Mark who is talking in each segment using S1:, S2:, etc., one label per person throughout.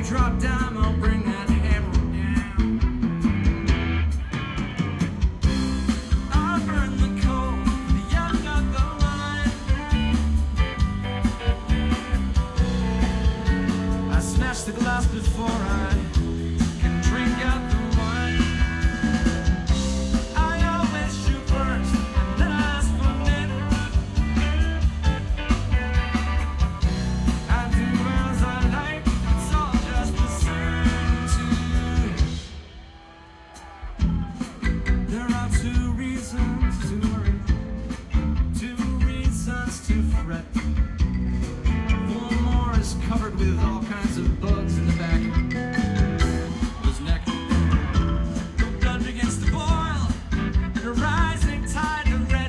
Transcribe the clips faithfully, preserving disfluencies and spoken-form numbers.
S1: drop down, I'll bring that hammer down. I'll burn the coal, the end of the line. I smash the glass before I can drink out the wine. I always shoot first, and then I ask for dinner. I do as I like, it's all just the same to you. There are two reasons to worry, two reasons to fret. Four more is covered with all kinds of bugs in the back of his neck. The blood begins to boil, and a rising tide of red.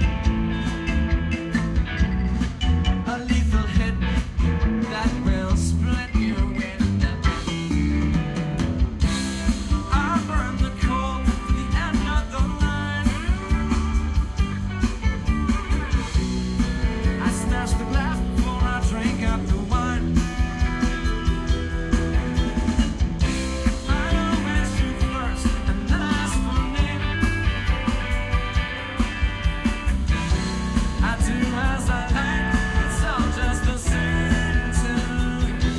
S1: A lethal hit that will split you in the I burn the coal to the end of the line. I smash the glass before I drink up the wine. I always shoot first, and then I ask for name. I do as I like, it's all just the same to you.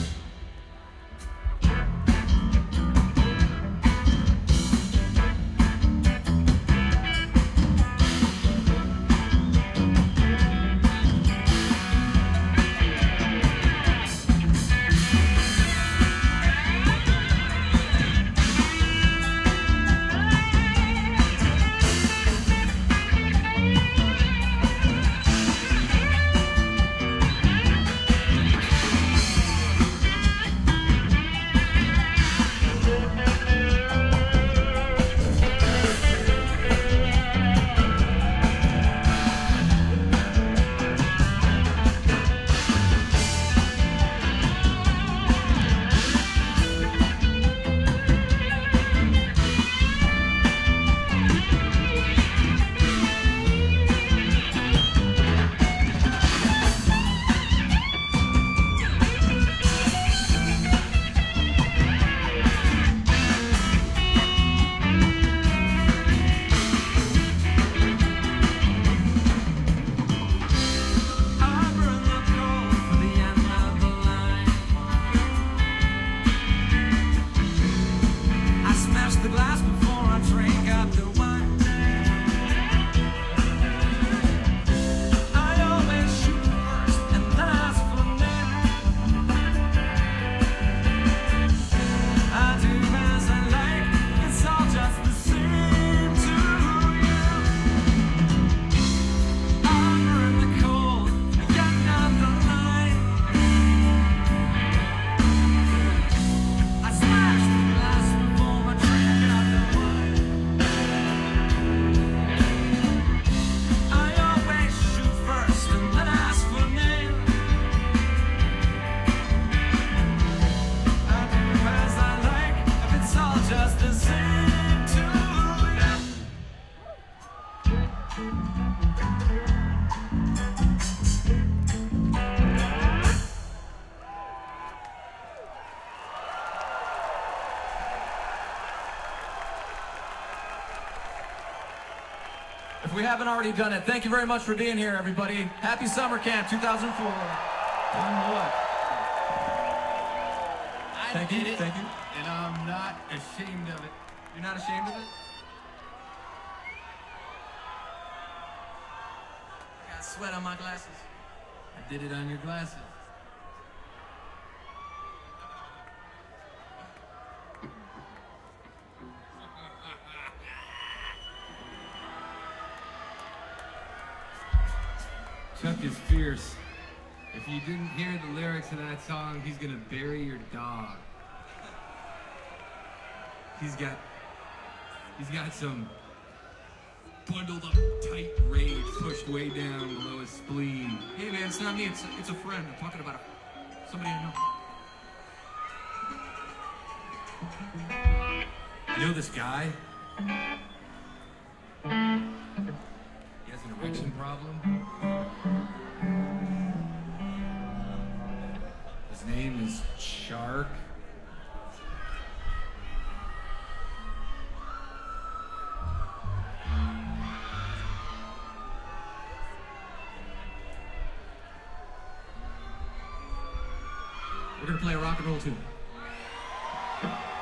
S1: I burn the coal for the end of the line. I smash the glass before I drink up the wine. I always shoot first, and then I ask for name. I do as I like, it's all just the same to you. I burn the coal, the end of the line. I smash the glass before I drink out the wine. I always shoot first, and then I ask for name. I do as I like, if it's all just the same to you. If we haven't already done it, thank you very much for being here, everybody. Happy Summer Camp two thousand four. What?
S2: I
S1: Thank
S2: did
S1: you,
S2: it,
S1: thank you.
S2: and I'm not ashamed of it.
S1: You're not ashamed of it? I got sweat on my glasses.
S2: I did it on your glasses. Chuck is fierce. If you didn't hear the lyrics of that song, he's gonna bury your dog. He's got, he's got some bundled up tight rage pushed way down below his spleen.
S1: Hey man, it's not me, it's, it's a friend. I'm talking about a, somebody I know.
S2: You know this guy? He has an erection problem. His name is Shark. We're gonna play a rock and roll tune.